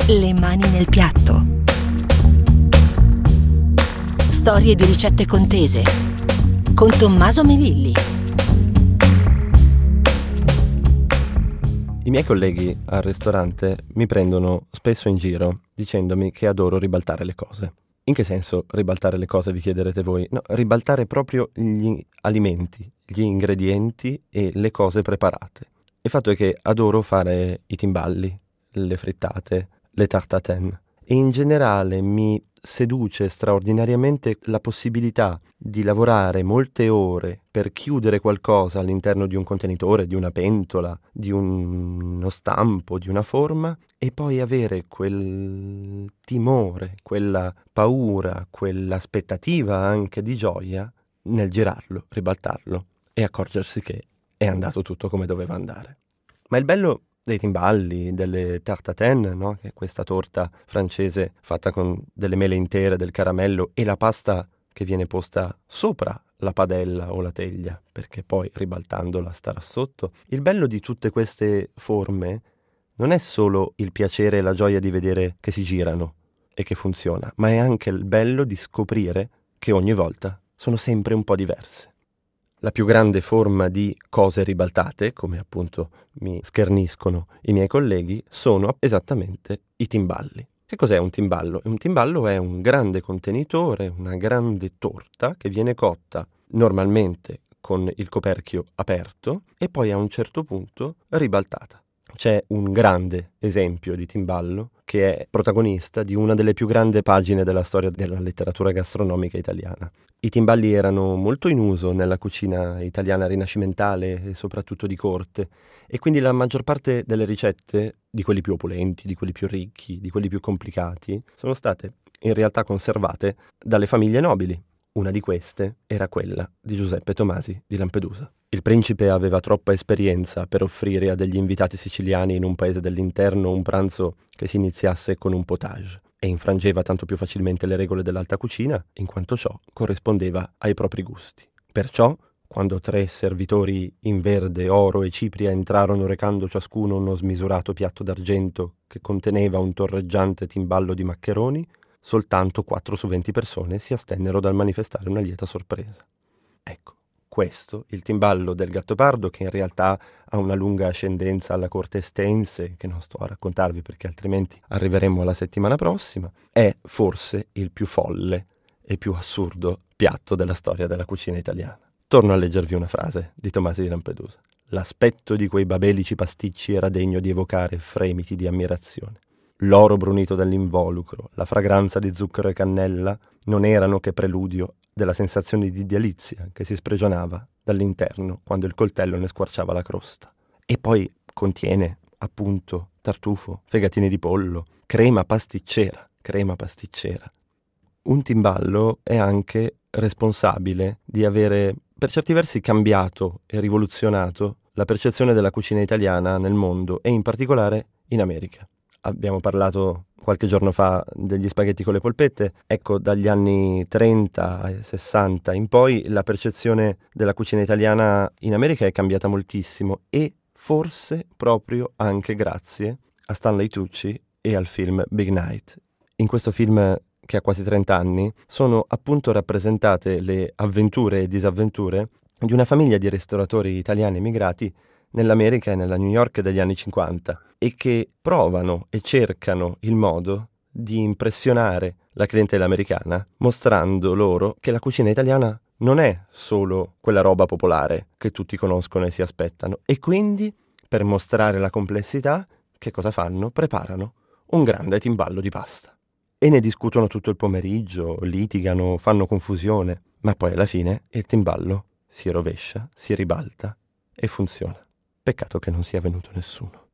Le mani nel piatto. Storie di ricette contese con Tommaso Melilli. I miei colleghi al ristorante mi prendono spesso in giro dicendomi che adoro ribaltare le cose. In che senso ribaltare le cose, vi chiederete voi? No, ribaltare proprio gli alimenti, gli ingredienti e le cose preparate. Il fatto è che adoro fare i timballi, le frittate, le tarte tatin e in generale mi seduce straordinariamente la possibilità di lavorare molte ore per chiudere qualcosa all'interno di un contenitore, di una pentola, di uno stampo, di una forma e poi avere quel timore, quella paura, quell'aspettativa anche di gioia nel girarlo, ribaltarlo e accorgersi che è andato tutto come doveva andare. Ma il bello dei timballi, delle tarte tatin, no? Che è questa torta francese fatta con delle mele intere, del caramello e la pasta che viene posta sopra la padella o la teglia, perché poi ribaltandola starà sotto. Il bello di tutte queste forme non è solo il piacere e la gioia di vedere che si girano e che funziona, ma è anche il bello di scoprire che ogni volta sono sempre un po' diverse. La più grande forma di cose ribaltate, come appunto mi scherniscono i miei colleghi, sono esattamente i timballi. Che cos'è un timballo? Un timballo è un grande contenitore, una grande torta che viene cotta normalmente con il coperchio aperto e poi a un certo punto ribaltata. C'è un grande esempio di timballo che è protagonista di una delle più grandi pagine della storia della letteratura gastronomica italiana. I timballi erano molto in uso nella cucina italiana rinascimentale e soprattutto di corte e quindi la maggior parte delle ricette, di quelli più opulenti, di quelli più ricchi, di quelli più complicati, sono state in realtà conservate dalle famiglie nobili. Una di queste era quella di Giuseppe Tomasi di Lampedusa. Il principe aveva troppa esperienza per offrire a degli invitati siciliani in un paese dell'interno un pranzo che si iniziasse con un potage e infrangeva tanto più facilmente le regole dell'alta cucina in quanto ciò corrispondeva ai propri gusti. Perciò, quando 3 servitori in verde, oro e cipria entrarono recando ciascuno uno smisurato piatto d'argento che conteneva un torreggiante timballo di maccheroni, soltanto 4 su 20 persone si astennero dal manifestare una lieta sorpresa. Ecco, questo, il timballo del Gattopardo, che in realtà ha una lunga ascendenza alla corte estense, che non sto a raccontarvi perché altrimenti arriveremo alla settimana prossima, è forse il più folle e più assurdo piatto della storia della cucina italiana. Torno a leggervi una frase di Tomasi di Lampedusa. L'aspetto di quei babelici pasticci era degno di evocare fremiti di ammirazione. L'oro brunito dell'involucro, la fragranza di zucchero e cannella non erano che preludio della sensazione di delizia che si sprigionava dall'interno quando il coltello ne squarciava la crosta. E poi contiene, appunto, tartufo, fegatini di pollo, crema pasticcera. Un timballo è anche responsabile di avere, per certi versi, cambiato e rivoluzionato la percezione della cucina italiana nel mondo e in particolare in America. Abbiamo parlato qualche giorno fa degli spaghetti con le polpette. Ecco, dagli anni 30 e 60 in poi la percezione della cucina italiana in America è cambiata moltissimo e forse proprio anche grazie a Stanley Tucci e al film Big Night. In questo film, che ha quasi 30 anni, sono appunto rappresentate le avventure e disavventure di una famiglia di ristoratori italiani emigrati nell'America e nella New York degli anni 50 e che provano e cercano il modo di impressionare la clientela americana mostrando loro che la cucina italiana non è solo quella roba popolare che tutti conoscono e si aspettano e quindi per mostrare la complessità che cosa fanno? Preparano un grande timballo di pasta e ne discutono tutto il pomeriggio, litigano, fanno confusione, ma poi alla fine il timballo si rovescia, si ribalta e funziona. Peccato che non sia venuto nessuno.